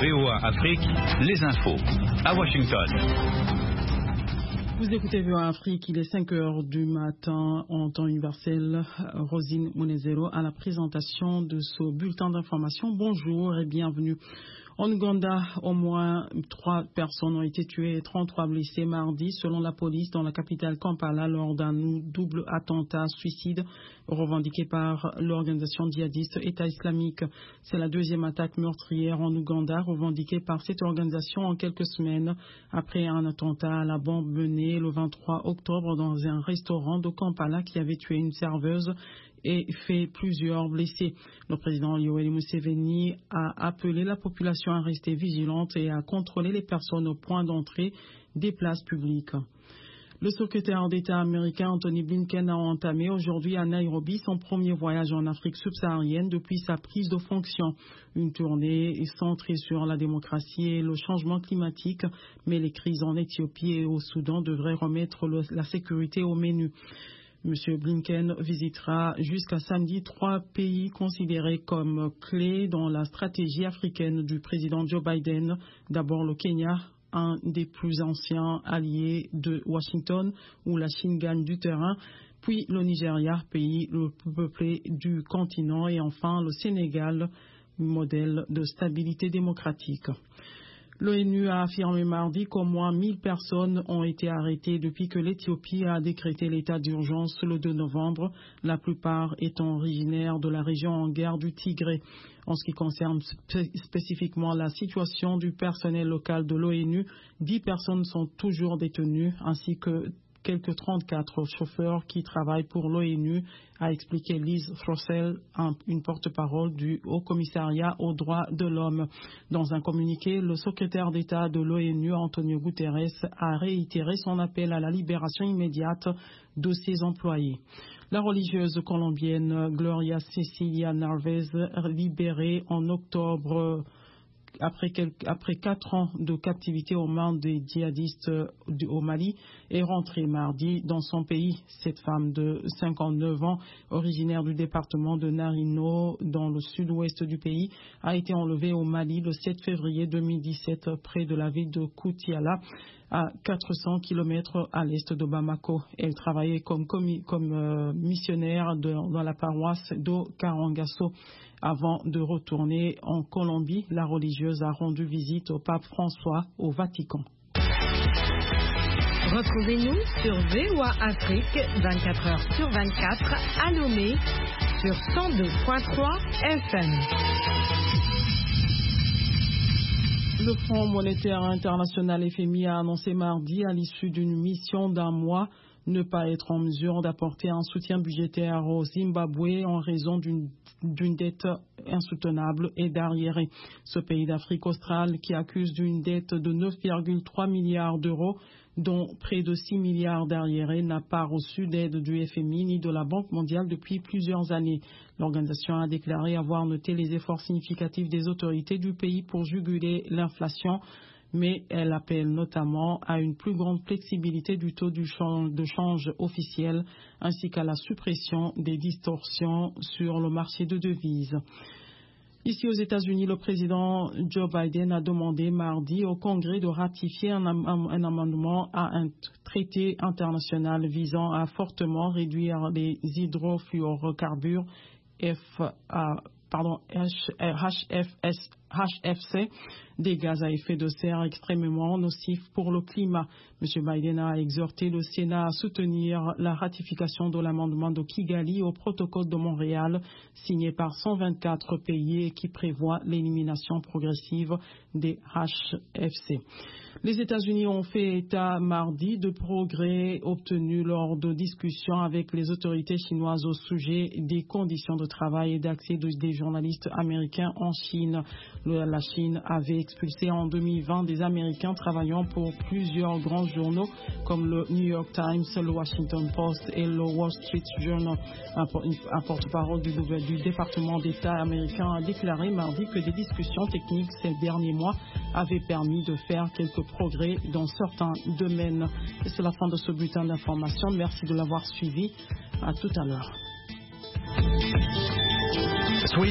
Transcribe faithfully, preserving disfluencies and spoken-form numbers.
V O A Afrique, les infos à Washington. Vous écoutez V O A Afrique, il est cinq heures du matin en temps universel. Rosine Munezero à la présentation de ce bulletin d'information. Bonjour et bienvenue. En Ouganda, au moins trois personnes ont été tuées et trente-trois blessées mardi, selon la police, dans la capitale Kampala, lors d'un double attentat suicide revendiqué par l'organisation djihadiste État islamique. C'est la deuxième attaque meurtrière en Ouganda, revendiquée par cette organisation en quelques semaines après un attentat à la bombe mené le vingt-trois octobre dans un restaurant de Kampala qui avait tué une serveuse et fait plusieurs blessés. Le président Yoweri Museveni a appelé la population à rester vigilante et à contrôler les personnes au point d'entrée des places publiques. Le secrétaire d'État américain Anthony Blinken a entamé aujourd'hui à Nairobi son premier voyage en Afrique subsaharienne depuis sa prise de fonction. Une tournée centrée sur la démocratie et le changement climatique, mais les crises en Éthiopie et au Soudan devraient remettre le, la sécurité au menu. M. Blinken visitera jusqu'à samedi trois pays considérés comme clés dans la stratégie africaine du président Joe Biden. D'abord le Kenya, un des plus anciens alliés de Washington, où la Chine gagne du terrain, puis le Nigeria, pays le plus peuplé du continent, et enfin le Sénégal, modèle de stabilité démocratique. L'ONU a affirmé mardi qu'au moins mille personnes ont été arrêtées depuis que l'Éthiopie a décrété l'état d'urgence le deux novembre, la plupart étant originaires de la région en guerre du Tigré. En ce qui concerne spé- spécifiquement la situation du personnel local de l'ONU, dix personnes sont toujours détenues, ainsi que quelques trente-quatre chauffeurs qui travaillent pour l'ONU, a expliqué Liz Throssell, un, une porte-parole du Haut-Commissariat aux droits de l'homme. Dans un communiqué, le secrétaire d'État de l'ONU, Antonio Guterres, a réitéré son appel à la libération immédiate de ses employés. La religieuse colombienne Gloria Cecilia Narvez, libérée en octobre Après, quelques, après quatre ans de captivité aux mains des djihadistes du, au Mali, est rentrée mardi dans son pays. Cette femme de cinquante-neuf ans, originaire du département de Narino, dans le sud-ouest du pays, a été enlevée au Mali le sept février deux mille dix-sept, près de la ville de Koutiala, à quatre cents kilomètres à l'est de Bamako. Elle travaillait comme, comme, comme euh, missionnaire de, dans la paroisse d'Okarangasso. Avant de retourner en Colombie, la religieuse a rendu visite au pape François au Vatican. Retrouvez-nous sur V O A Afrique vingt-quatre heures sur vingt-quatre à Lomé sur cent deux virgule trois F M. Le Fonds monétaire international F M I a annoncé mardi, à l'issue d'une mission d'un mois, ne pas être en mesure d'apporter un soutien budgétaire au Zimbabwe en raison d'une, d'une dette insoutenable et d'arriérés. Ce pays d'Afrique australe, qui accuse d'une dette de neuf virgule trois milliards d'euros, dont près de six milliards d'arriérés, n'a pas reçu d'aide du F M I ni de la Banque mondiale depuis plusieurs années. L'organisation a déclaré avoir noté les efforts significatifs des autorités du pays pour juguler l'inflation, mais elle appelle notamment à une plus grande flexibilité du taux du change, de change officiel, ainsi qu'à la suppression des distorsions sur le marché de devises. Ici aux États-Unis, le président Joe Biden a demandé mardi au Congrès de ratifier un, un, un amendement à un traité international visant à fortement réduire les hydrofluorocarbures F, euh, pardon, H F S, H F C, des gaz à effet de serre extrêmement nocifs pour le climat. M. Biden a exhorté le Sénat à soutenir la ratification de l'amendement de Kigali au protocole de Montréal, signé par cent vingt-quatre pays et qui prévoit l'élimination progressive des H F C. Les États-Unis ont fait état mardi de progrès obtenus lors de discussions avec les autorités chinoises au sujet des conditions de travail et d'accès des journalistes américains en Chine. La Chine avait expulsé en deux mille vingt des Américains travaillant pour plusieurs grands journaux comme le New York Times, le Washington Post et le Wall Street Journal. Un porte-parole du, du département d'État américain a déclaré mardi que des discussions techniques ces derniers mois avaient permis de faire quelques progrès dans certains domaines. Et c'est la fin de ce bulletin d'information. Merci de l'avoir suivi. À tout à l'heure.